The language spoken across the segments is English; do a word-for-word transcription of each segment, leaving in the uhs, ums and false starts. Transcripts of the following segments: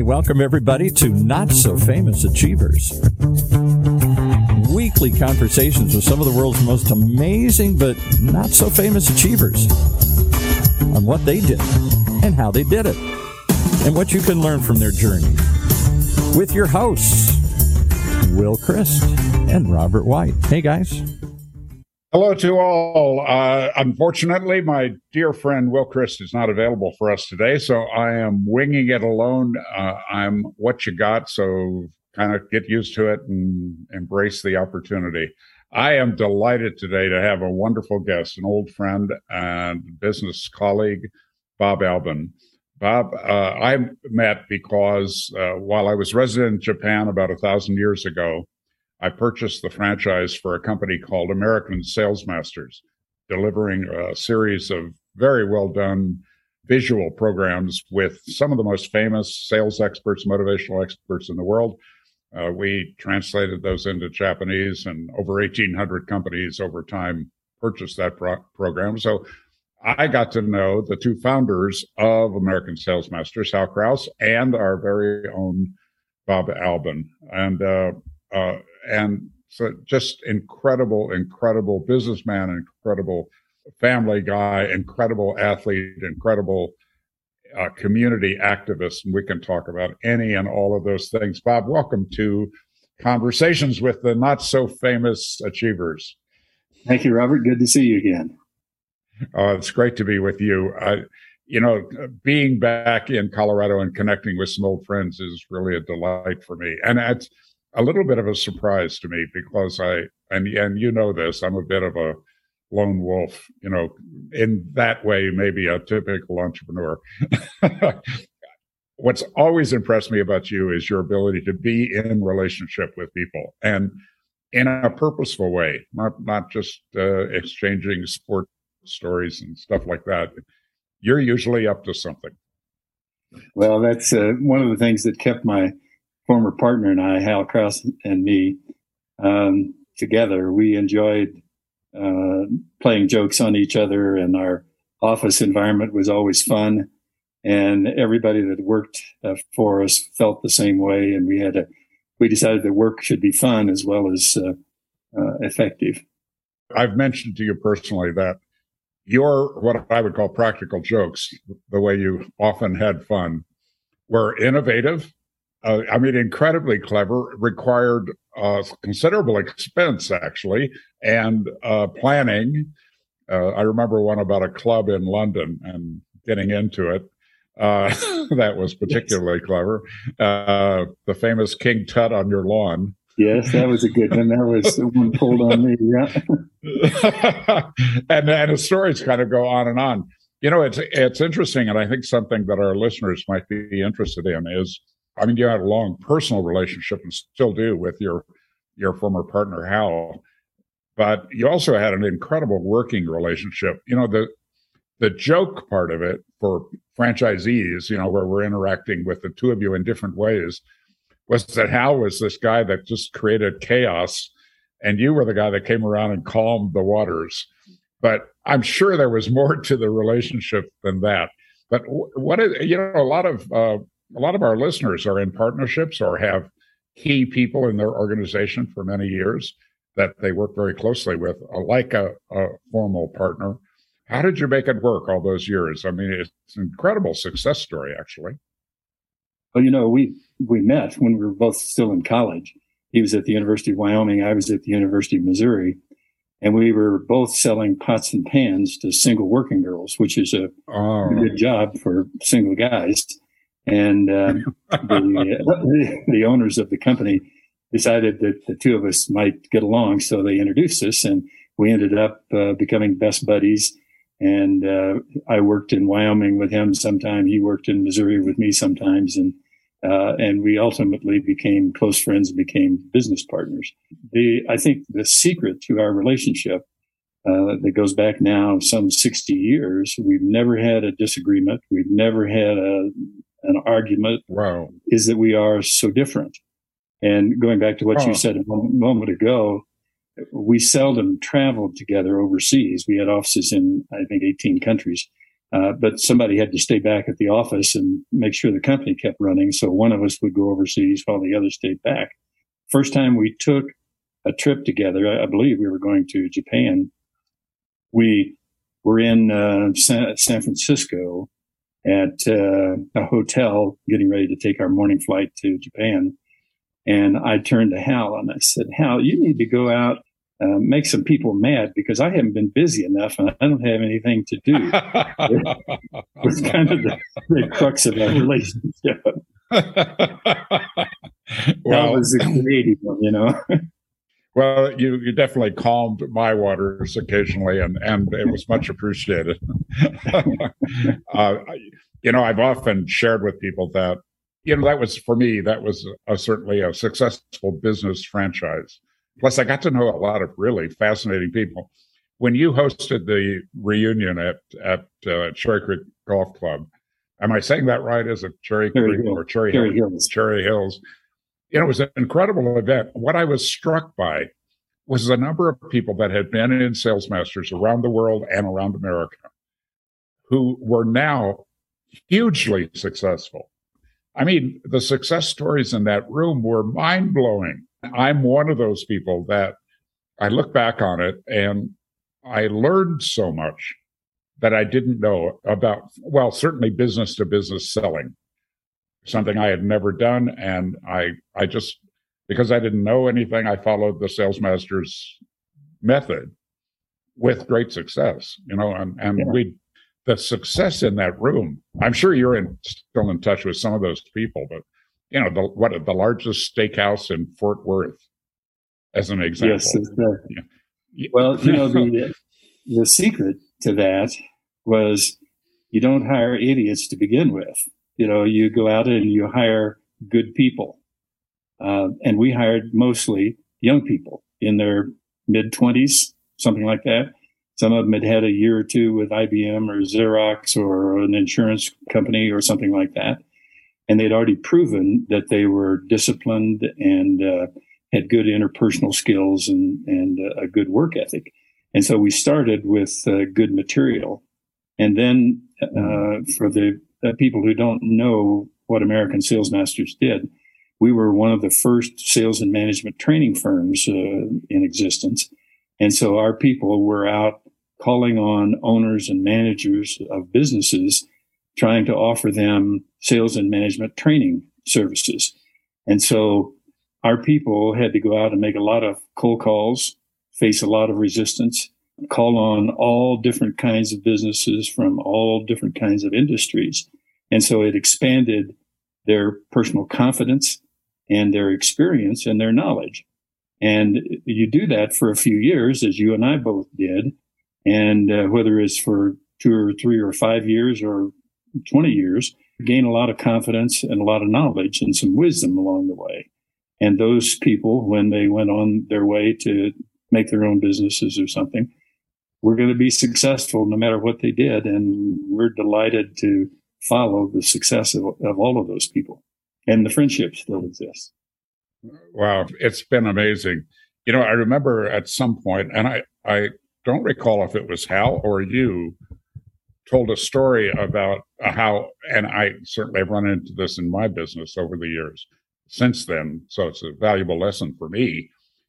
welcome everybody to Not So Famous Achievers. Weekly conversations with some of the world's most amazing but not so famous achievers on what they did and how they did it and what you can learn from their journey. With your hosts, Will Christ and Robert White. Hey, guys. Hello to all. Uh, unfortunately, my dear friend Will Christ is not available for us today, so I am winging it alone. Uh, I'm what you got, so kind of get used to it and embrace the opportunity. I am delighted today to have a wonderful guest, an old friend and business colleague, Bob Albin. Bob, uh, I met because uh, while I was resident in Japan about a thousand years ago, I purchased the franchise for a company called American Sales Masters, delivering a series of very well done visual programs with some of the most famous sales experts, motivational experts in the world. Uh, we translated those into Japanese, and over eighteen hundred companies over time purchased that pro- program. So I got to know the two founders of American Sales Masters, Hal Kraus and our very own Bob Albin. And, uh, uh, and so just incredible, incredible businessman, incredible family guy, incredible athlete, incredible uh, community activist. And we can talk about any and all of those things. Bob, welcome to Conversations with the Not So Famous Achievers. Thank you, Robert. Good to see you again. Uh, it's great to be with you. Uh, you know, being back in Colorado and connecting with some old friends is really a delight for me. And it's a little bit of a surprise to me because I, and, and you know this, I'm a bit of a lone wolf, you know, in that way, maybe a typical entrepreneur. What's always impressed me about you is your ability to be in relationship with people and in a purposeful way, not, not just uh, exchanging sport stories and stuff like that. You're usually up to something. Well, that's uh, one of the things that kept my former partner and I, Hal Kraus and me, um, together. We enjoyed uh, playing jokes on each other, and our office environment was always fun. And everybody that worked uh, for us felt the same way. And we had a, we decided that work should be fun as well as uh, uh, effective. I've mentioned to you personally that your, what I would call practical jokes, the way you often had fun, were innovative. Uh, I mean, incredibly clever, required uh, considerable expense, actually, and uh, planning. Uh, I remember one about a club in London and getting into it. Uh, that was particularly yes. clever. Uh, the famous King Tut on your lawn. Yes, that was a good one. That was the one pulled on me, yeah. and, and the stories kind of go on and on. You know, it's it's interesting, and I think something that our listeners might be interested in is, I mean, you had a long personal relationship and still do with your your former partner, Hal, but you also had an incredible working relationship. You know, the the joke part of it for franchisees, you know, where we're interacting with the two of you in different ways, was that Hal was this guy that just created chaos, and you were the guy that came around and calmed the waters. But I'm sure there was more to the relationship than that. But what is, you know, a lot of uh, a lot of our listeners are in partnerships or have key people in their organization for many years that they work very closely with, like a, a formal partner. How did you make it work all those years? I mean, it's an incredible success story, actually. Well, you know, we we met when we were both still in college. He was at the University of Wyoming. I was at the University of Missouri. And we were both selling pots and pans to single working girls, which is a oh. good job for single guys. And um, the, uh, the owners of the company decided that the two of us might get along. So they introduced us, and we ended up uh, becoming best buddies. And uh, I worked in Wyoming with him sometime. He worked in Missouri with me sometimes. And Uh, and we ultimately became close friends and became business partners. The, I think the secret to our relationship uh, that goes back now some sixty years, we've never had a disagreement. We've never had a, an argument. Wow. Is that we are so different. And going back to what oh. you said a moment ago, we seldom traveled together overseas. We had offices in, I think, eighteen countries. Uh, but somebody had to stay back at the office and make sure the company kept running. So one of us would go overseas while the other stayed back. First time we took a trip together, I, I believe we were going to Japan. We were in uh, San, San Francisco at uh, a hotel getting ready to take our morning flight to Japan. And I turned to Hal and I said, Hal, you need to go out, uh, make some people mad because I haven't been busy enough and I don't have anything to do. It was kind of the, the crux of our relationship. Well, that was the creative one, you know. Well, you, you definitely calmed my waters occasionally, and, and it was much appreciated. uh, you know, I've often shared with people that, you know, that was, for me, that was a, certainly a successful business franchise. Plus, I got to know a lot of really fascinating people. When you hosted the reunion at, at uh, Cherry Creek Golf Club, am I saying that right? Is it Cherry, Cherry Creek Hill. or Cherry, Cherry Hill? Hills? Cherry Hills. You know, it was an incredible event. What I was struck by was the number of people that had been in Sales Masters around the world and around America who were now hugely successful. I mean, the success stories in that room were mind-blowing. I'm one of those people that I look back on it and I learned so much that I didn't know about, well, certainly business-to-business selling. Something I had never done, and I I just, because I didn't know anything, I followed the Sales Masters method with great success, you know, and, and yeah. we, the success in that room, I'm sure you're in, still in touch with some of those people, but, you know, the, what, the largest steakhouse in Fort Worth, as an example. Yes. Uh, yeah. Well, you know, the, the secret to that was you don't hire idiots to begin with. You know, you go out and you hire good people. Uh, and we hired mostly young people in their mid-twenties, something like that. Some of them had had a year or two with I B M or Xerox or an insurance company or something like that. And they'd already proven that they were disciplined and uh, had good interpersonal skills and, and uh, a good work ethic. And so we started with uh, good material. And then uh, for the Uh, people who don't know what American Sales Masters did, we were one of the first sales and management training firms uh, in existence. And so our people were out calling on owners and managers of businesses, trying to offer them sales and management training services. And so our people had to go out and make a lot of cold calls, face a lot of resistance, call on all different kinds of businesses from all different kinds of industries. And so it expanded their personal confidence and their experience and their knowledge. And you do that for a few years, as you and I both did. And uh, whether it's for two or three or five years or twenty years, gain a lot of confidence and a lot of knowledge and some wisdom along the way. And those people, when they went on their way to make their own businesses or something, were going to be successful no matter what they did. And we're delighted to follow the success of, of all of those people. And the friendship still exists. Wow, it's been amazing. You know, I remember at some point, and I, I don't recall if it was Hal or you, told a story about how, and I certainly have run into this in my business over the years since then, so it's a valuable lesson for me,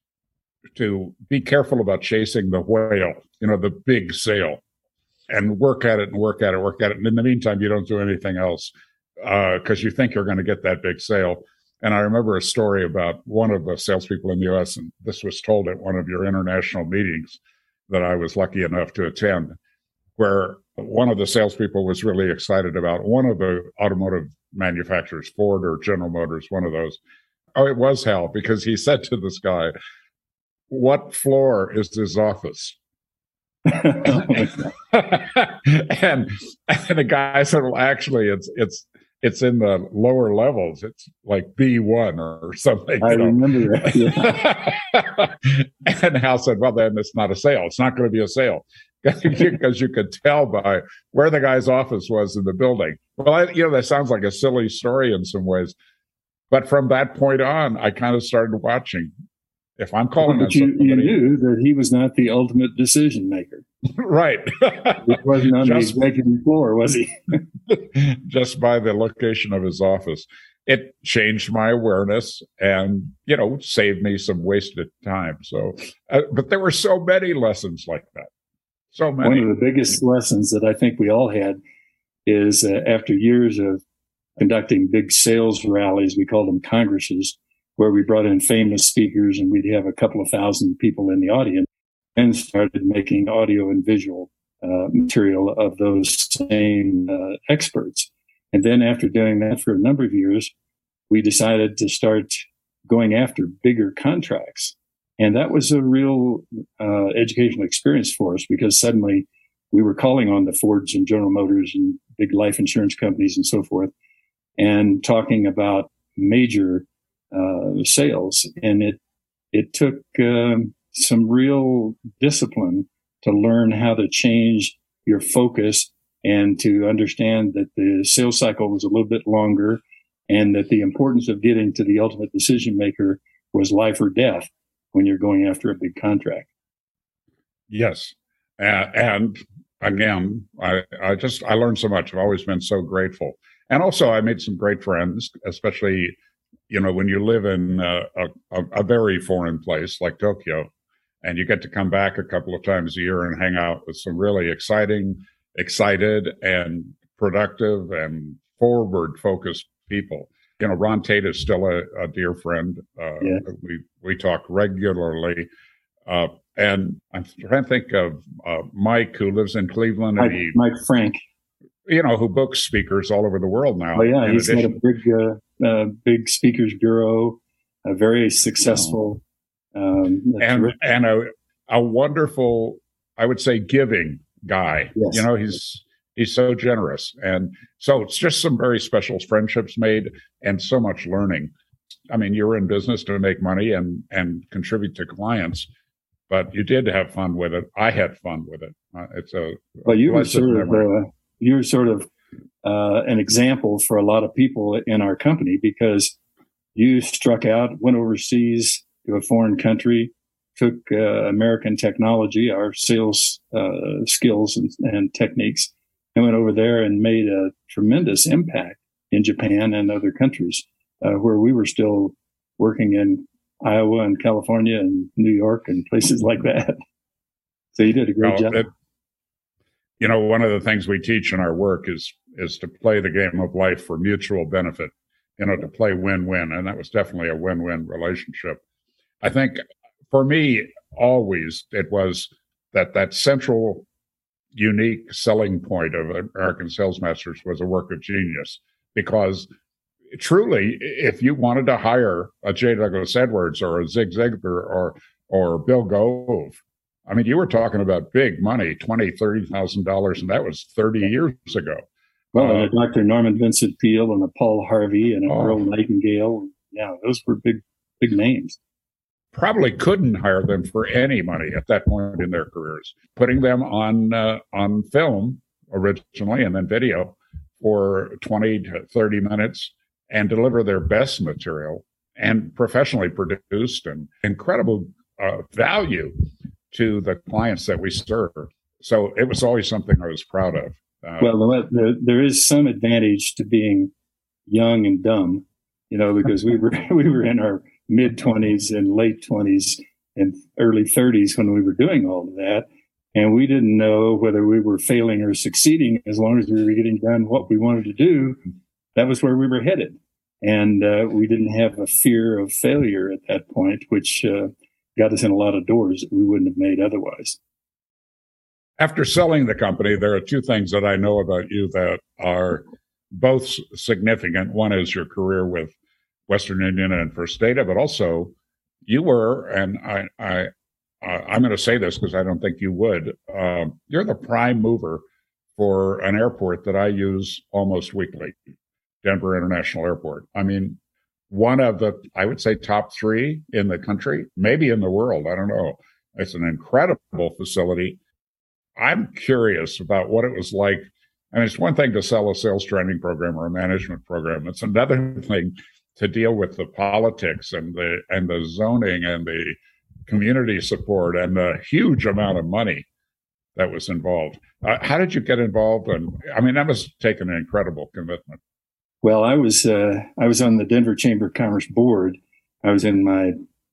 to be careful about chasing the whale, you know, the big sale, and work at it and work at it, work at it. And in the meantime, you don't do anything else because uh, you think you're going to get that big sale. And I remember a story about one of the salespeople in the U S, and this was told at one of your international meetings that I was lucky enough to attend, where one of the salespeople was really excited about one of the automotive manufacturers, Ford or General Motors, one of those. Oh, it was Hal, because he said to this guy, "What floor is his office?" and, and the guy said, "Well, actually, it's it's it's in the lower levels. It's like B one or something." I know? remember that. Yeah. And Hal said, "Well, then it's not a sale. It's not going to be a sale." Because you could tell by where the guy's office was in the building. Well, I, you know, that sounds like a silly story in some ways. But from that point on, I kind of started watching If I'm calling but on you, somebody, you knew that he was not the ultimate decision maker. Right. He wasn't on just, the executive floor, was he? just by the location of his office. It changed my awareness and, you know, saved me some wasted time. So, uh, but there were so many lessons like that. So many. One of the biggest lessons that I think we all had is uh, after years of conducting big sales rallies, we called them congresses, where we brought in famous speakers and we'd have a couple of thousand people in the audience, and started making audio and visual uh, material of those same uh, experts. And then after doing that for a number of years, we decided to start going after bigger contracts. And that was a real uh, educational experience for us, because suddenly we were calling on the Fords and General Motors and big life insurance companies and so forth, and talking about major uh, sales. And it it took um, some real discipline to learn how to change your focus and to understand that the sales cycle was a little bit longer, and that the importance of getting to the ultimate decision maker was life or death when you're going after a big contract. Yes. Uh, and again, I, I just, I learned so much. I've always been so grateful. And also I made some great friends, especially, you know, when you live in a, a, a very foreign place like Tokyo, and you get to come back a couple of times a year and hang out with some really exciting, excited and productive and forward focused people. You know, Ron Tate is still a, a dear friend. Uh, yeah. We we talk regularly. Uh, and I'm trying to think of uh, Mike, who lives in Cleveland. Mike, and he, Mike Frank. You know, who books speakers all over the world now. Oh, yeah. He's addition. got a big, uh, uh, big speakers bureau, a very successful. Um, and and a, a wonderful, I would say, giving guy. Yes. You know, he's he's so generous. And so it's just some very special friendships made and so much learning. I mean, you're in business to make money and, and contribute to clients, but you did have fun with it. I had fun with it. Uh, it's a well, you were sort of uh, you were sort of uh, an example for a lot of people in our company, because you struck out, went overseas to a foreign country, took uh, American technology, our sales uh, skills and, and techniques, and went over there and made a tremendous impact in Japan and other countries, uh, where we were still working in Iowa and California and New York and places like that. So you did a great well, job. It, you know, one of the things we teach in our work is is to play the game of life for mutual benefit, you know, to play win-win. And that was definitely a win-win relationship. I think for me, always it was that that central unique selling point of American Sales Masters was a work of genius, because truly, if you wanted to hire a J. Douglas Edwards or a Zig Ziglar or or Bill Gove, I mean, you were talking about big money, twenty thousand dollars, thirty thousand dollars, and that was thirty years ago. Well, uh, and a Doctor Norman Vincent Peale and a Paul Harvey and a oh, Earl Nightingale. Yeah, those were big, big names. Probably couldn't hire them for any money at that point in their careers. Putting them on uh, on film originally and then video for twenty to thirty minutes and deliver their best material and professionally produced and incredible uh, value to the clients that we serve. So it was always something I was proud of. Uh, well, the, the, there is some advantage to being young and dumb, you know, because we were we were in our mid twenties and late twenties and early thirties when we were doing all of that. And we didn't know whether we were failing or succeeding. As long as we were getting done what we wanted to do, that was where we were headed. And uh, we didn't have a fear of failure at that point, which uh, got us in a lot of doors that we wouldn't have made otherwise. After selling the company, there are two things that I know about you that are both significant. One is your career with Western Union and First Data, but also you were, and I, I, uh, I'm going to say this because I don't think you would, uh, you're the prime mover for an airport that I use almost weekly, Denver International Airport. I mean, one of the, I would say, top three in the country, maybe in the world. I don't know. It's an incredible facility. I'm curious about what it was like. I mean, it's one thing to sell a sales training program or a management program. It's another thing to deal with the politics and the and the zoning and the community support and the huge amount of money that was involved. Uh, how did you get involved? And I mean, that must take an incredible commitment. Well, I was uh, I was on the Denver Chamber of Commerce board. I was in my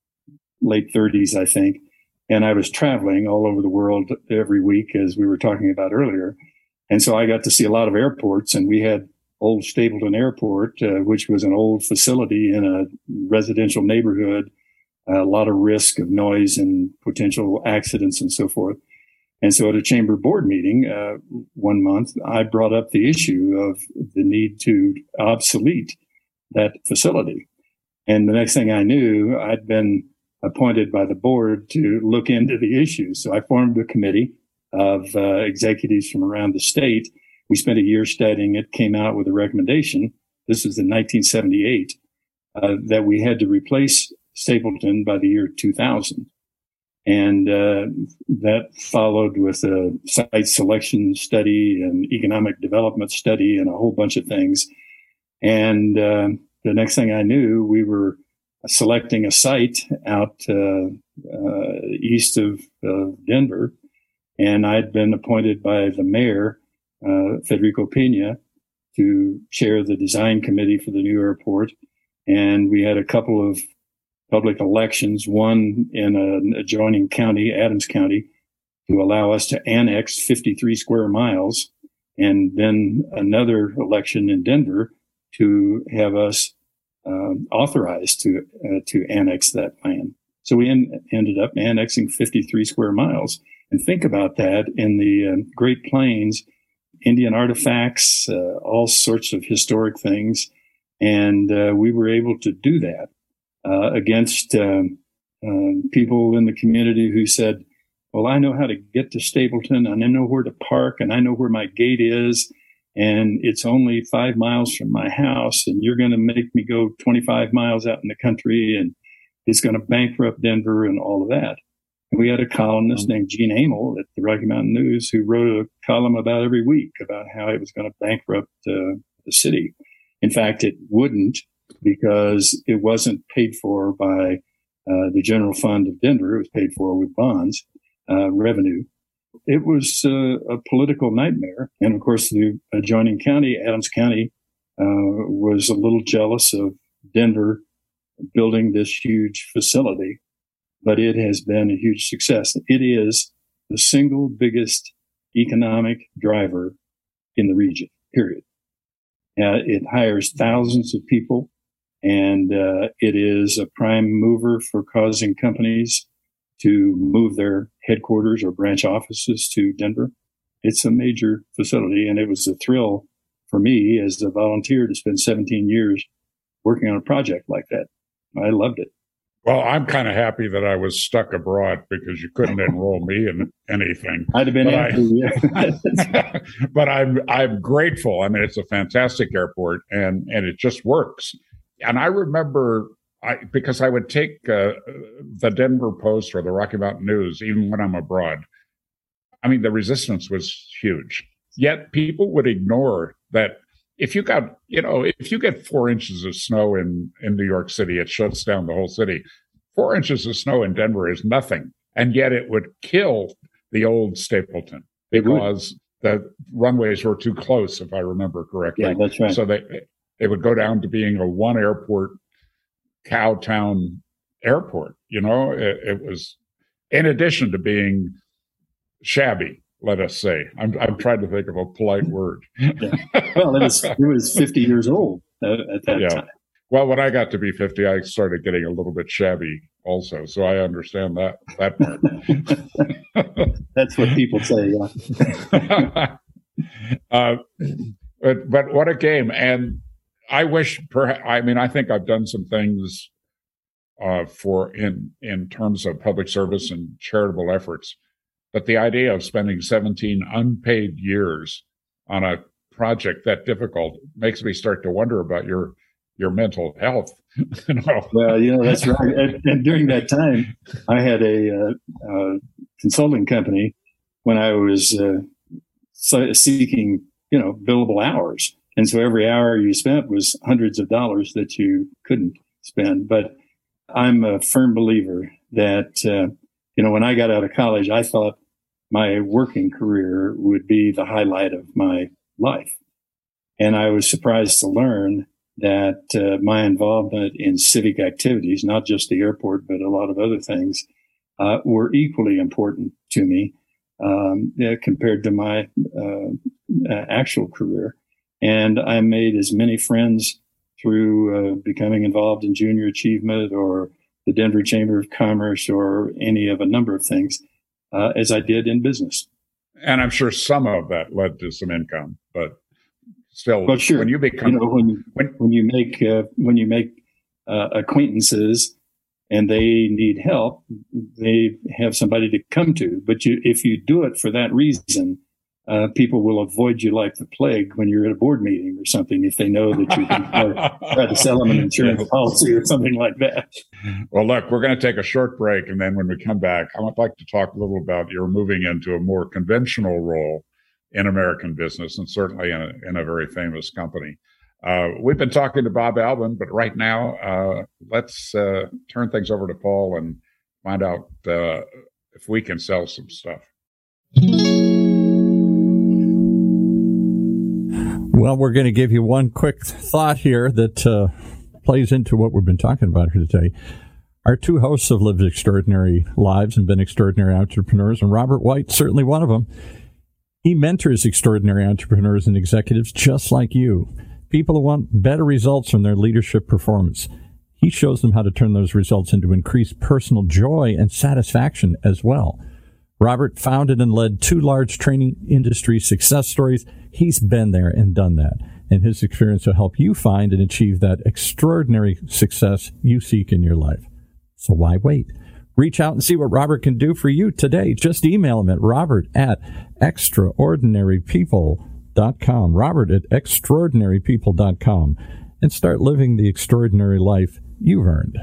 late thirties, I think, and I was traveling all over the world every week, as we were talking about earlier. And so I got to see a lot of airports, and we had Old Stapleton Airport, uh, which was an old facility in a residential neighborhood, a lot of risk of noise and potential accidents and so forth. And so at a chamber board meeting uh, one month, I brought up the issue of the need to obsolete that facility. And the next thing I knew, I'd been appointed by the board to look into the issue. So I formed a committee of uh, executives from around the state. We spent a year studying it, came out with a recommendation. This was in nineteen seventy-eight, uh, that we had to replace Stapleton by the year two thousand. And uh, that followed with a site selection study and economic development study and a whole bunch of things. And uh, the next thing I knew, we were selecting a site out uh, uh, east of uh, Denver. And I'd been appointed by the mayor, uh, Federico Pena, to chair the design committee for the new airport. And we had a couple of public elections, one in an adjoining county, Adams County, to allow us to annex fifty-three square miles, and then another election in Denver to have us um, authorized to uh, to annex that land. So we en- ended up annexing fifty-three square miles. And think about that in the uh, Great Plains, Indian artifacts, uh, all sorts of historic things. And uh, we were able to do that uh, against um, uh, people in the community who said, well, I know how to get to Stapleton, and I know where to park, and I know where my gate is, and it's only five miles from my house, and you're going to make me go twenty-five miles out in the country, and it's going to bankrupt Denver and all of that. And we had a columnist named Gene Amel at the Rocky Mountain News who wrote a column about every week about how it was going to bankrupt uh, the city. In fact, it wouldn't, because it wasn't paid for by uh, the general fund of Denver. It was paid for with bonds, uh, revenue. It was uh, a political nightmare. And of course, the adjoining county, Adams County, uh, was a little jealous of Denver building this huge facility. But it has been a huge success. It is the single biggest economic driver in the region, period. Uh, it hires thousands of people, and uh, it is a prime mover for causing companies to move their headquarters or branch offices to Denver. It's a major facility, and it was a thrill for me as a volunteer to spend seventeen years working on a project like that. I loved it. Well, I'm kind of happy that I was stuck abroad, because you couldn't enroll me in anything. I'd have been but, I, but I'm I'm grateful. I mean, it's a fantastic airport, and, and it just works. And I remember, I, because I would take uh, the Denver Post or the Rocky Mountain News, even when I'm abroad. I mean, the resistance was huge. Yet people would ignore that. If you got, you know, if you get four inches of snow in, in New York City, it shuts down the whole city. Four inches of snow in Denver is nothing. And yet it would kill the old Stapleton because the runways were too close, if I remember correctly. Yeah, that's right. So they, they would go down to being a one airport, cow town airport. You know, it, it was, in addition to being shabby. Let us say. I'm I'm trying to think of a polite word. Yeah. Well, it was it was fifty years old uh, at that yeah. time. Well, when I got to be fifty, I started getting a little bit shabby also. So I understand that that part. That's what people say. Yeah. uh, but but what a game! And I wish, perhaps, I mean, I think I've done some things uh, for in in terms of public service and charitable efforts. But the idea of spending seventeen unpaid years on a project that difficult makes me start to wonder about your your mental health. you know? Well, you know, that's right. And, and during that time, I had a uh, uh, consulting company when I was uh, seeking, you know, billable hours. And so every hour you spent was hundreds of dollars that you couldn't spend. But I'm a firm believer that, uh, you know, when I got out of college, I thought my working career would be the highlight of my life. And I was surprised to learn that uh, my involvement in civic activities, not just the airport, but a lot of other things, uh, were equally important to me um, uh, compared to my uh, actual career. And I made as many friends through uh, becoming involved in junior achievement or the Denver Chamber of Commerce or any of a number of things uh, as I did in business. And I'm sure some of that led to some income, but still, well, sure. when you become, you know, when, when, when you make, uh, when you make uh, acquaintances and they need help, they have somebody to come to. But you, if you do it for that reason, Uh, people will avoid you like the plague when you're at a board meeting or something if they know that you can try to sell them an insurance policy or something like that. Well, look, we're going to take a short break, and then when we come back, I would like to talk a little about your moving into a more conventional role in American business, and certainly in a, in a very famous company. Uh, we've been talking to Bob Albin, but right now, uh, let's uh, turn things over to Paul and find out uh, if we can sell some stuff. Well, we're going to give you one quick thought here that uh, plays into what we've been talking about here today. Our two hosts have lived extraordinary lives and been extraordinary entrepreneurs, and Robert White, certainly one of them. He mentors extraordinary entrepreneurs and executives just like you, people who want better results from their leadership performance. He shows them how to turn those results into increased personal joy and satisfaction as well. Robert founded and led two large training industry success stories. He's been there and done that, and his experience will help you find and achieve that extraordinary success you seek in your life. So why wait? Reach out and see what Robert can do for you today. Just email him at robert at extraordinary people dot com, robert at extraordinary people dot com, and start living the extraordinary life you've earned.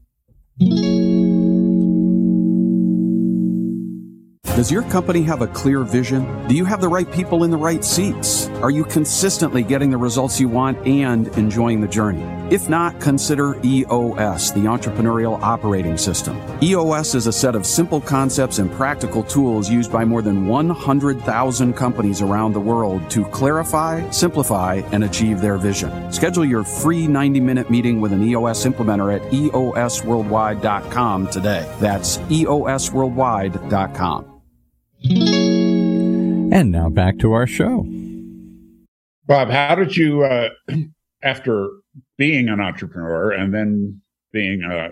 Does your company have a clear vision? Do you have the right people in the right seats? Are you consistently getting the results you want and enjoying the journey? If not, consider E O S, the Entrepreneurial Operating System. E O S is a set of simple concepts and practical tools used by more than one hundred thousand companies around the world to clarify, simplify, and achieve their vision. Schedule your free ninety-minute meeting with an E O S implementer at E O S worldwide dot com today. That's E O S worldwide dot com. And now back to our show. Bob, how did you, uh, after being an entrepreneur and then being a,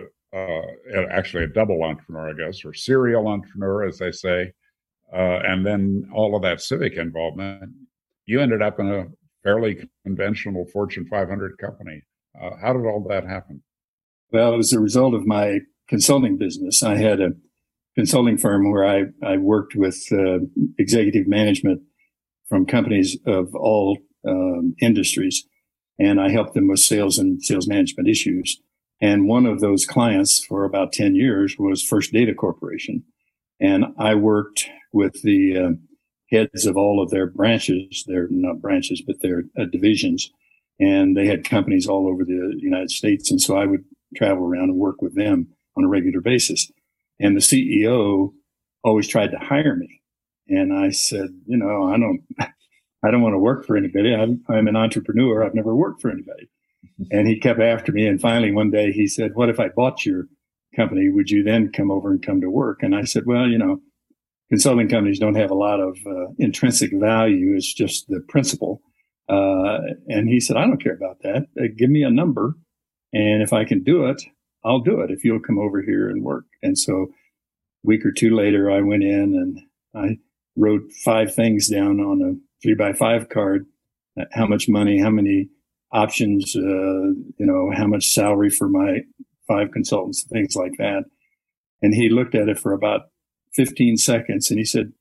uh, actually a double entrepreneur, I guess, or serial entrepreneur, as they say, uh, and then all of that civic involvement, you ended up in a fairly conventional Fortune five hundred company. Uh, how did all that happen? Well, it was a result of my consulting business. I had a consulting firm where I, I worked with uh, executive management from companies of all um, industries, and I helped them with sales and sales management issues. And one of those clients for about ten years was First Data Corporation. And I worked with the uh, heads of all of their branches, their not branches, but their uh, divisions. And they had companies all over the United States. And so I would travel around and work with them on a regular basis. And the C E O always tried to hire me. And I said, you know, I don't, I don't want to work for anybody. I'm, I'm an entrepreneur. I've never worked for anybody. And he kept after me. And finally, one day he said, what if I bought your company? Would you then come over and come to work? And I said, well, you know, consulting companies don't have a lot of uh, intrinsic value. It's just the principle. Uh, and he said, I don't care about that. Uh, give me a number. And if I can do it, I'll do it if you'll come over here and work. And so a week or two later, I went in and I wrote five things down on a three by five card. How much money, how many options, uh, you know, how much salary for my five consultants, things like that. And he looked at it for about fifteen seconds and he said,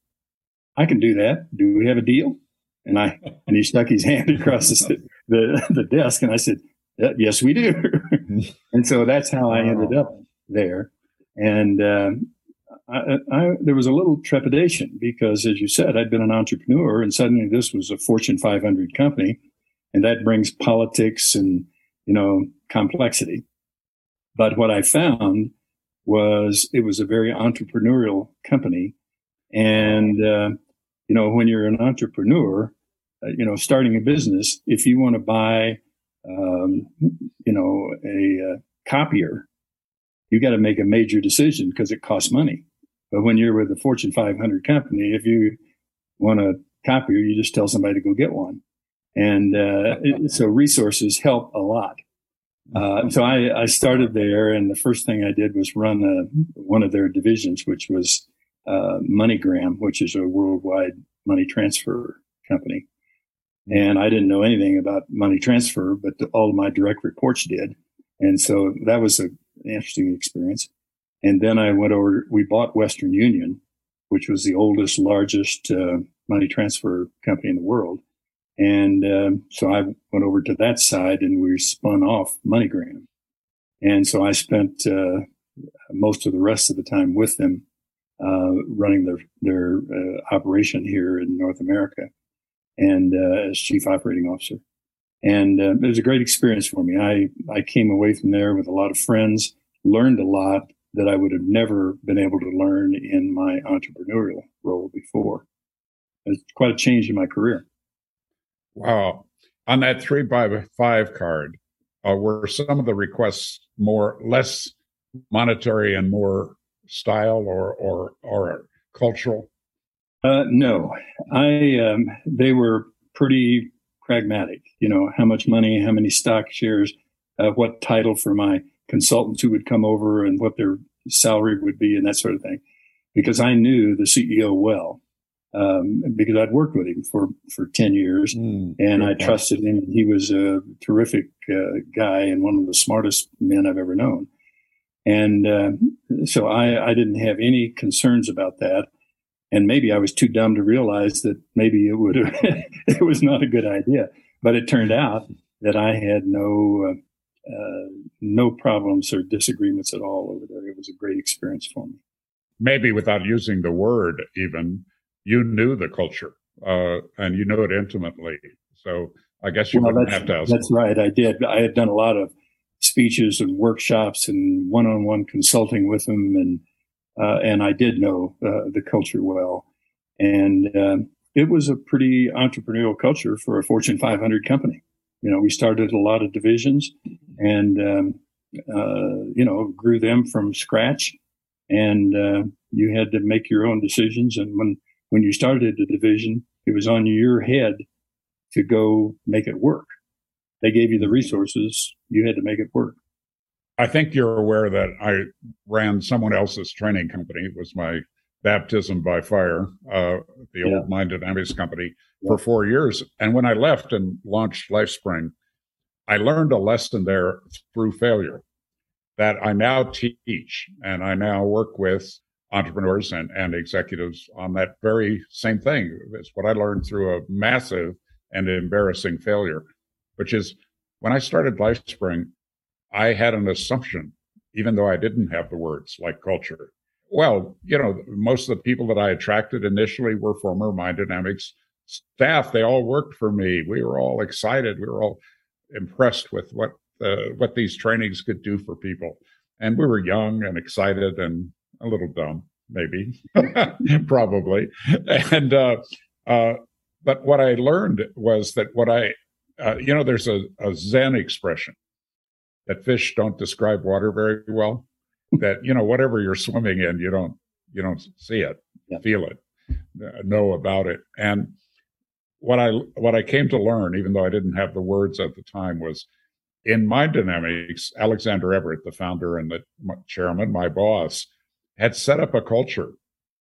I can do that. Do we have a deal? And I, and he stuck his hand across the, the, the desk and I said, yes, we do. And so that's how I ended up there. And um, I, I, there was a little trepidation because, as you said, I'd been an entrepreneur and suddenly this was a Fortune five hundred company. and that brings politics and, you know, complexity. But what I found was it was a very entrepreneurial company. And, uh, you know, when you're an entrepreneur, uh, you know, starting a business, if you want to buy, um, you know, a, a copier, you got to make a major decision because it costs money. But when you're with a Fortune five hundred company, if you want a copier, you just tell somebody to go get one. And uh, it, so resources help a lot. Uh, so I, I started there, and the first thing I did was run a, one of their divisions, which was uh, MoneyGram, which is a worldwide money transfer company. And I didn't know anything about money transfer, but the, all of my direct reports did. And so that was a, an interesting experience. And then I went over, we bought Western Union, which was the oldest, largest uh, money transfer company in the world. And um, so I went over to that side, and we spun off MoneyGram. And so I spent uh, most of the rest of the time with them, uh, running their their uh, operation here in North America, and uh, as chief operating officer. And uh, it was a great experience for me. I, I came away from there with a lot of friends, learned a lot that I would have never been able to learn in my entrepreneurial role before. It's quite a change in my career. Wow. On that three by five card, uh, were some of the requests more, less monetary and more style or, or, or cultural? Uh, no, I, um, they were pretty pragmatic. You know, how much money, how many stock shares, uh, what title for my consultants who would come over and what their salary would be and that sort of thing. Because I knew the C E O well. Um, because I'd worked with him for, for ten years mm, and I trusted him. He was a terrific uh, guy and one of the smartest men I've ever known. And uh, so I, I didn't have any concerns about that. And maybe I was too dumb to realize that maybe it would have, it was not a good idea. But it turned out that I had no, uh, uh, no problems or disagreements at all over there. It was a great experience for me. Maybe without using the word even, you knew the culture, uh, and you knew it intimately. So I guess you well, wouldn't have to ask. That's right. I did. I had done a lot of speeches and workshops and one-on-one consulting with them, and uh, and I did know uh, the culture well. And um, it was a pretty entrepreneurial culture for a Fortune five hundred company. You know, we started a lot of divisions, and um, uh, you know, grew them from scratch. And uh, you had to make your own decisions. And when When you started a division, it was on your head to go make it work. They gave you the resources. You had to make it work. I think you're aware that I ran someone else's training company. It was my baptism by fire, uh, the yeah. old Mind Dynamics company, yeah. for four years. And when I left and launched LifeSpring, I learned a lesson there through failure that I now teach, and I now work with entrepreneurs and, and executives on that very same thing. It's what I learned through a massive and embarrassing failure, which is when I started LifeSpring, I had an assumption, even though I didn't have the words like culture. Well, you know, most of the people that I attracted initially were former Mind Dynamics staff. They all worked for me. We were all excited. We were all impressed with what uh, what these trainings could do for people. And we were young and excited and a little dumb, maybe, probably. And, uh, uh, but what I learned was that what I, uh, you know, there's a, a Zen expression that fish don't describe water very well, that, you know, whatever you're swimming in, you don't, you don't see it, yeah. feel it, uh, know about it. And what I, what I came to learn, even though I didn't have the words at the time, was in Mind Dynamics, Alexander Everett, the founder and the chairman, my boss, had set up a culture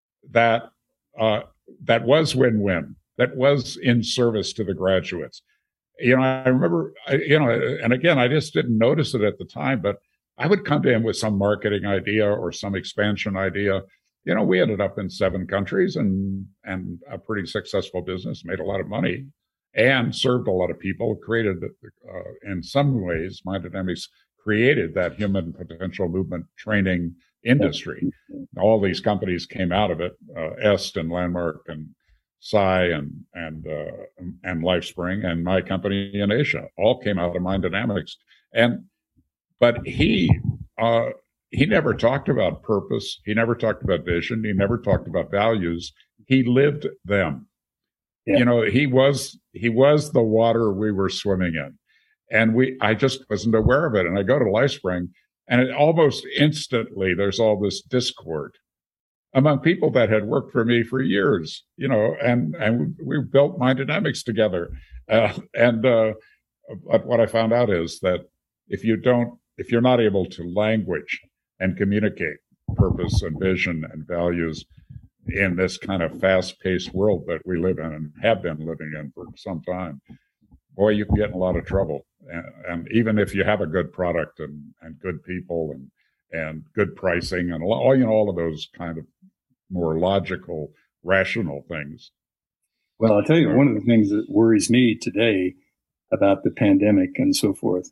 that uh, that was win-win, that was in service to the graduates. You know, I remember, you know, and again, I just didn't notice it at the time, but I would come to him with some marketing idea or some expansion idea. You know, we ended up in seven countries and and a pretty successful business, made a lot of money, and served a lot of people, created, uh, in some ways, Mind Dynamics created that human potential movement training industry. All these companies came out of it, uh, Est and Landmark and Psi and, and uh, and LifeSpring and my company in Asia all came out of Mind Dynamics. And but he uh, he never talked about purpose. He never talked about vision. He never talked about values. He lived them. Yeah. You know, he was he was the water we were swimming in, and we I just wasn't aware of it. And I go to LifeSpring, and it almost instantly there's all this discord among people that had worked for me for years. You know, and and we built Mind Dynamics together. Uh, and uh, what I found out is that if you don't, if you're not able to language and communicate purpose and vision and values in this kind of fast-paced world that we live in and have been living in for some time, boy, you can get in a lot of trouble. And, and even if you have a good product and, and good people and and good pricing and all, you know, all of those kind of more logical, rational things. Well, I'll tell you, one of the things that worries me today about the pandemic and so forth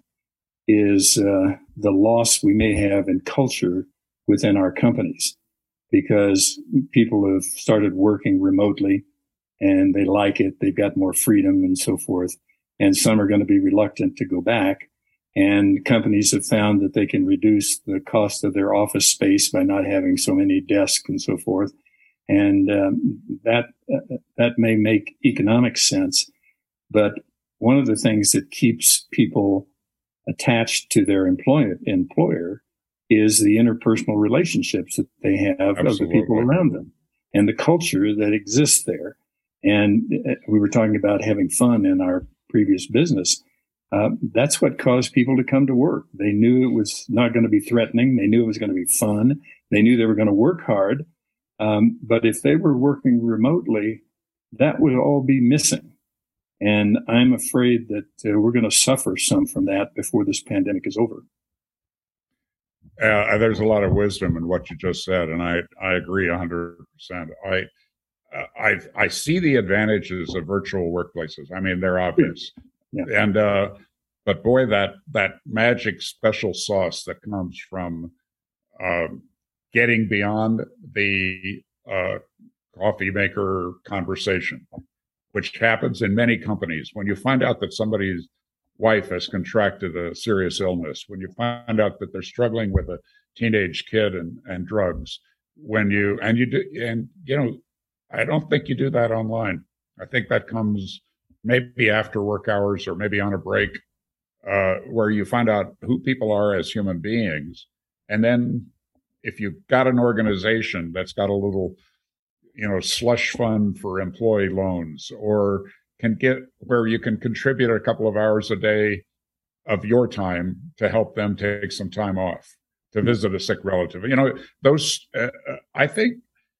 is uh, the loss we may have in culture within our companies, because people have started working remotely and they like it. They've got more freedom and so forth. And some are going to be reluctant to go back. And companies have found that they can reduce the cost of their office space by not having so many desks and so forth. And um, that uh, that may make economic sense. But one of the things that keeps people attached to their employer, employer is the interpersonal relationships that they have Absolutely. Of the people around them and the culture that exists there. And we were talking about having fun in our previous business. Uh, that's what caused people to come to work. They knew it was not going to be threatening. They knew it was going to be fun. They knew they were going to work hard. Um, but if they were working remotely, that would all be missing. And I'm afraid that uh, we're going to suffer some from that before this pandemic is over. Uh, there's a lot of wisdom in what you just said, and I, I agree one hundred percent. I, uh, I I see the advantages of virtual workplaces. I mean, they're obvious. Yeah. And uh, but boy, that that magic special sauce that comes from uh, getting beyond the uh, coffee maker conversation, which happens in many companies. When you find out that somebody's wife has contracted a serious illness, when you find out that they're struggling with a teenage kid and, and drugs, when you and you do, and you know, I don't think you do that online. I think that comes maybe after work hours or maybe on a break, uh, where you find out who people are as human beings. And then if you've got an organization that's got a little, you know, slush fund for employee loans, or can get where you can contribute a couple of hours a day of your time to help them take some time off to visit a sick relative. You know, those, uh, I think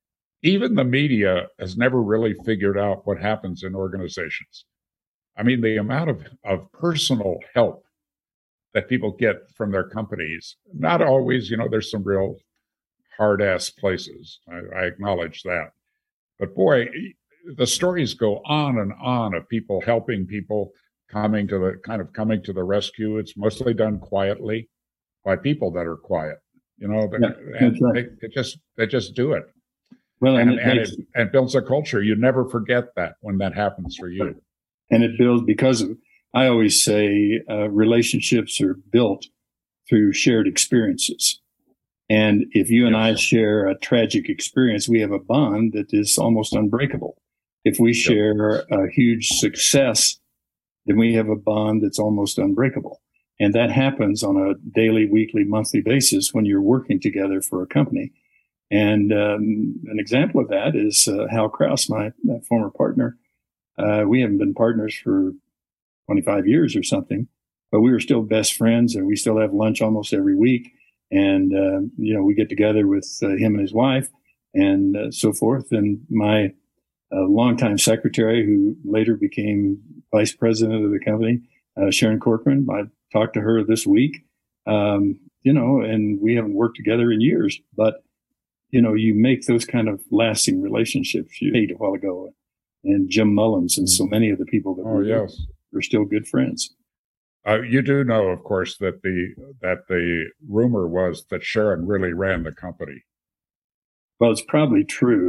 even the media has never really figured out what happens in organizations. I mean, the amount of, of personal help that people get from their companies, not always, you know, there's some real hard ass places. I, I acknowledge that. But boy, the stories go on and on of people helping people, coming to the kind of coming to the rescue. It's mostly done quietly by people that are quiet, you know, yeah, and right. they, they just they just do it. Well, and, and, it, and makes, it, and builds a culture. You never forget that when that happens for you. And it builds because of, I always say uh, relationships are built through shared experiences. And if you and yes. I share a tragic experience, we have a bond that is almost unbreakable. If we share a huge success, then we have a bond that's almost unbreakable. And that happens on a daily, weekly, monthly basis when you're working together for a company. And um, an example of that is uh, Hal Kraus, my, my former partner. Uh, we haven't been partners for twenty-five years or something, but we were still best friends, and we still have lunch almost every week. And, uh, you know, we get together with uh, him and his wife and uh, so forth. And my uh, longtime secretary, who later became vice president of the company, uh, Sharon Corcoran, I talked to her this week, um, you know, and we haven't worked together in years. But, you know, you make those kind of lasting relationships. You ate a while ago. And Jim Mullins and so many of the people that oh, were, yes. were still good friends. Uh, you do know, of course, that the that the rumor was that Sharon really ran the company. Well, it's probably true.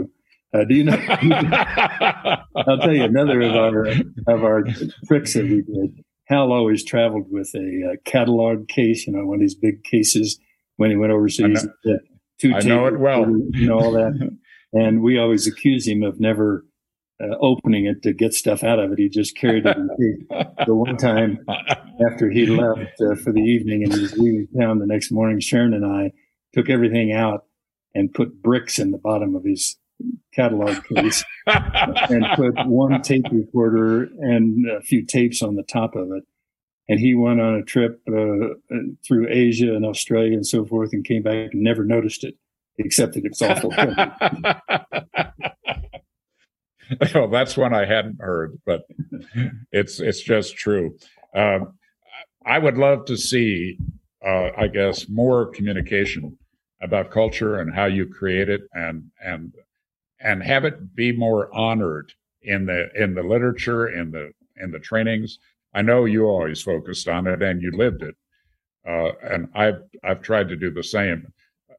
Uh, do you know? I'll tell you another of our of our tricks that we did. Hal always traveled with a, uh catalog case, you know, one of these big cases when he went overseas. I know, two I know it well. You know, all that. And we always accuse him of never uh, opening it to get stuff out of it. He just carried it in case. The one time after he left uh, for the evening and he was leaving town the next morning, Sharon and I took everything out and put bricks in the bottom of his catalog case and put one tape recorder and a few tapes on the top of it. And he went on a trip uh, through Asia and Australia and so forth and came back and never noticed it, except that it's awful. Well, that's one I hadn't heard, but it's it's just true. Um, I would love to see, uh, I guess, more communication about culture and how you create it, and and and have it be more honored in the in the literature, in the in the trainings. I know you always focused on it and you lived it, uh, and I've I've tried to do the same.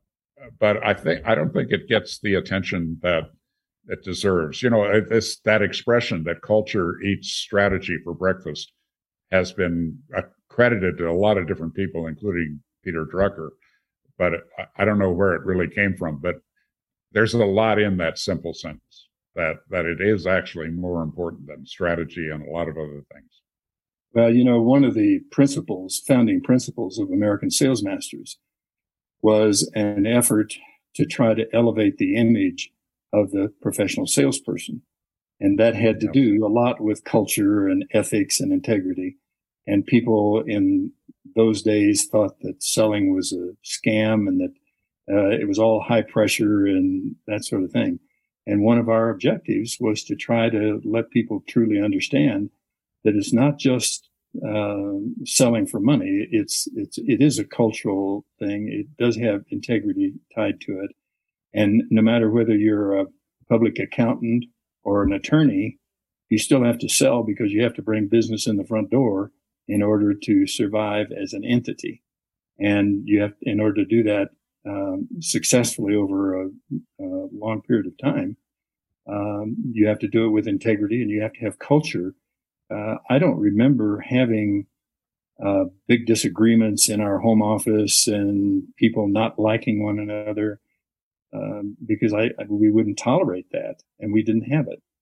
But I think I don't think it gets the attention that it deserves. You know, this that expression that culture eats strategy for breakfast has been credited to a lot of different people, including Peter Drucker. But I don't know where it really came from. But there's a lot in that simple sentence that that it is actually more important than strategy and a lot of other things. Well, you know, one of the principles, founding principles of American Sales Masters was an effort to try to elevate the image of the professional salesperson. And that had to do a lot with culture and ethics and integrity. And people in those days thought that selling was a scam and that uh, it was all high pressure and that sort of thing. And one of our objectives was to try to let people truly understand that it's not just uh, selling for money. It's it's it is a cultural thing. It does have integrity tied to it, and no matter whether you're a public accountant or an attorney, you still have to sell because you have to bring business in the front door in order to survive as an entity. And you have, in order to do that um, successfully over a, a long period of time, um, you have to do it with integrity and you have to have culture. Uh, I don't remember having uh, big disagreements in our home office and people not liking one another um, because I, I we wouldn't tolerate that, and we didn't have it.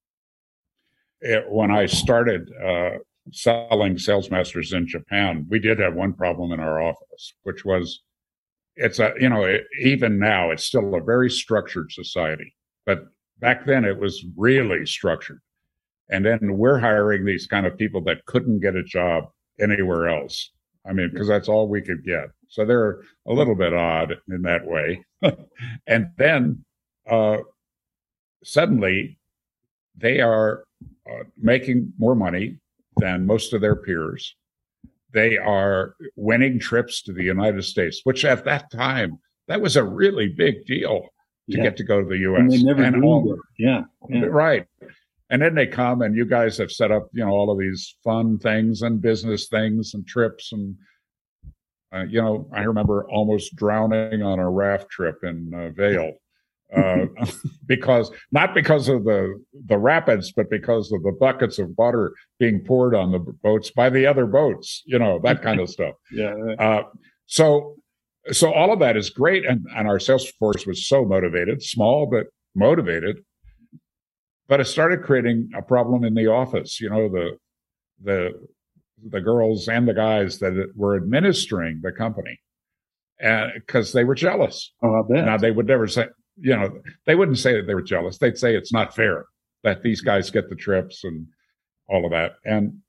it when I started uh, selling Sales Masters in Japan, we did have one problem in our office, which was it's a you know it, even now it's still a very structured society, but back then it was really structured. And then we're hiring these kind of people that couldn't get a job anywhere else. I mean, because that's all we could get. So they're a little bit odd in that way. And then uh, suddenly they are uh, making more money than most of their peers. They are winning trips to the United States, which at that time, that was a really big deal to yeah. get to go to the U S. And they never and all, it. Yeah, yeah. Right. And then they come and you guys have set up, you know, all of these fun things and business things and trips. And, uh, you know, I remember almost drowning on a raft trip in uh, Vail uh, because not because of the, the rapids, but because of the buckets of water being poured on the boats by the other boats, you know, that kind of stuff. Yeah. Uh, so, so all of that is great. And, and our sales force was so motivated, small, but motivated. But it started creating a problem in the office. You know, the the the girls and the guys that were administering the company, and because they were jealous. Oh, I bet. Now they would never say, you know, they wouldn't say that they were jealous. They'd say it's not fair that these guys get the trips and all of that. And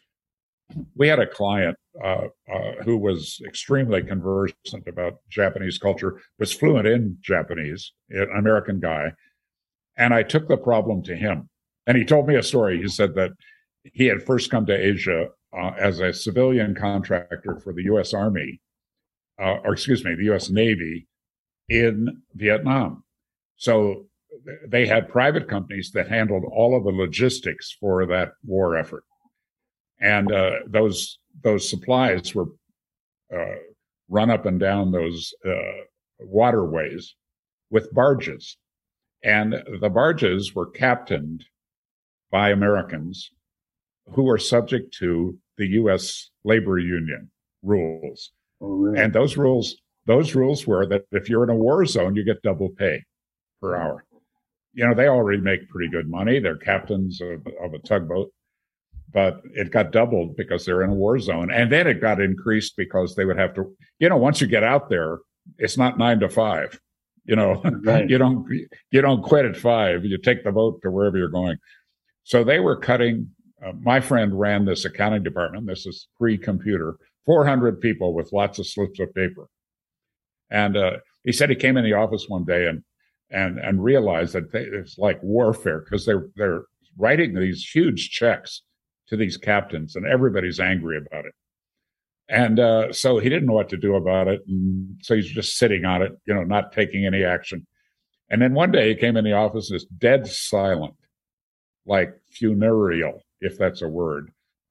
we had a client uh, uh, who was extremely conversant about Japanese culture, was fluent in Japanese, an American guy. And I took the problem to him. And he told me a story. He said that he had first come to Asia uh, as a civilian contractor for the U S Army, uh, or excuse me, the U S Navy in Vietnam. So they had private companies that handled all of the logistics for that war effort. And uh, those those supplies were uh, run up and down those uh, waterways with barges. And the barges were captained by Americans who were subject to the U S labor union rules. Oh, really? And those rules, those rules were that if you're in a war zone, you get double pay per hour. You know, they already make pretty good money. They're captains of, of a tugboat, but it got doubled because they're in a war zone. And then it got increased because they would have to, you know, once you get out there, it's not nine to five. You know, right. you don't you don't quit at five. You take the boat to wherever you're going. So they were cutting. Uh, my friend ran this accounting department. This is pre-computer. four hundred people with lots of slips of paper. And uh, he said he came in the office one day and and and realized that they, it's like warfare because they're they're writing these huge checks to these captains, and everybody's angry about it. And uh, so he didn't know what to do about it. And so he's just sitting on it, you know, not taking any action. And then one day he came in the office and it's dead silent, like funereal, if that's a word.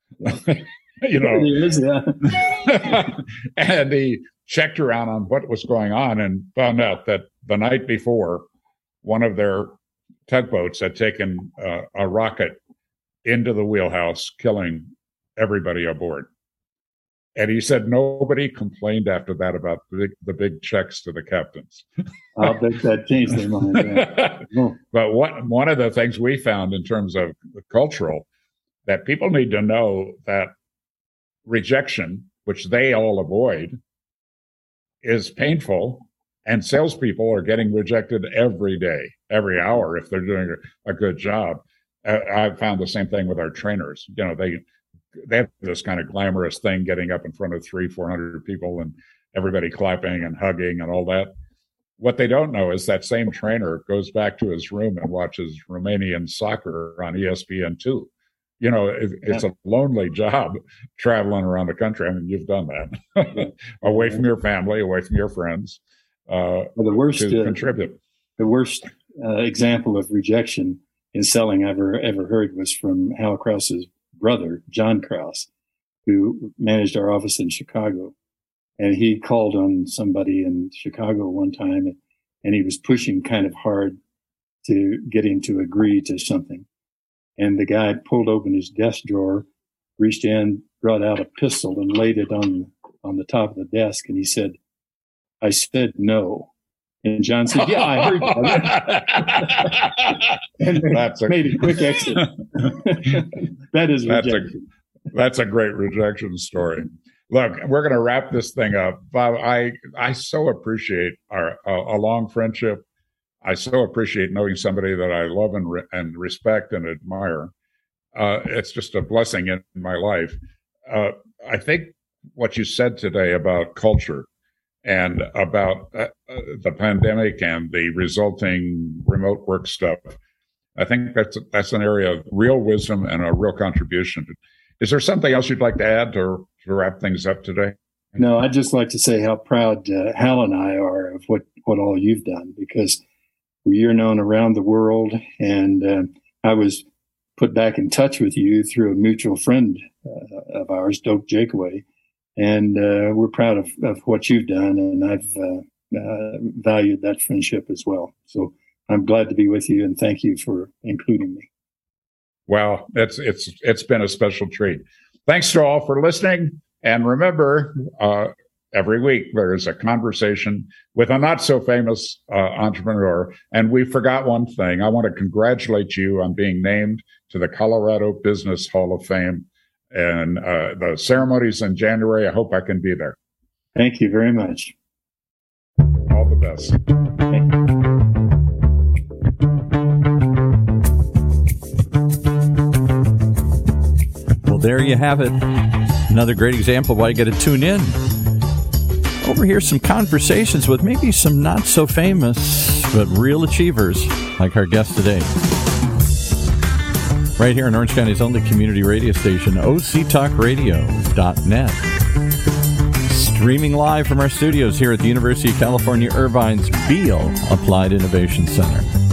You know, it is, yeah. And he checked around on what was going on and found out that the night before, one of their tugboats had taken uh, a rocket into the wheelhouse, killing everybody aboard. And he said nobody complained after that about the big, the big checks to the captains. I'll bet that changed their mind. Yeah. Oh. But what, one of the things we found in terms of cultural, that people need to know that rejection, which they all avoid, is painful, and salespeople are getting rejected every day, every hour if they're doing a, a good job. Uh, I've found the same thing with our trainers. You know, they they have this kind of glamorous thing, getting up in front of three, four hundred people and everybody clapping and hugging and all that. What they don't know is that same trainer goes back to his room and watches Romanian soccer on E S P N two. You know, it, it's a lonely job traveling around the country. I mean, you've done that. Away from your family, away from your friends, uh, well, the worst, to uh, contribute. The worst uh, example of rejection in selling I've ever, ever heard was from Hal Krause's brother, John Krause, who managed our office in Chicago. And he called on somebody in Chicago one time, and he was pushing kind of hard to get him to agree to something. And the guy pulled open his desk drawer, reached in, brought out a pistol, and laid it on on the top of the desk. And he said, "I said no." And John said, "Yeah, I heard that." And That's a, made a quick exit. That is that's rejection. a that's a great rejection story. Look, we're going to wrap this thing up. Bob, I I so appreciate our uh, a long friendship. I so appreciate knowing somebody that I love and re- and respect and admire. Uh, it's just a blessing in my life. Uh, I think what you said today about culture and about uh, uh, the pandemic and the resulting remote work stuff, I think that's that's an area of real wisdom and a real contribution. Is there something else you'd like to add to, to wrap things up today? No, I'd just like to say how proud uh, Hal and I are of what, what all you've done, because you're known around the world, and uh, I was put back in touch with you through a mutual friend uh, of ours, Doak Jakeway, and uh, we're proud of, of what you've done, and I've uh, uh, valued that friendship as well. So I'm glad to be with you, and thank you for including me. Well, it's it's it's been a special treat. Thanks to all for listening, and remember, uh, every week there is a conversation with a not so famous uh, entrepreneur. And we forgot one thing. I want to congratulate you on being named to the Colorado Business Hall of Fame. And uh, the ceremony's in January. I hope I can be there. Thank you very much. All the best. Thank you. Well, there you have it. Another great example of why you got to tune in. Overhear some conversations with maybe some not so famous but real achievers like our guest today. Right here in Orange County's only community radio station, O C talk radio dot net. Streaming live from our studios here at the University of California, Irvine's Beale Applied Innovation Center.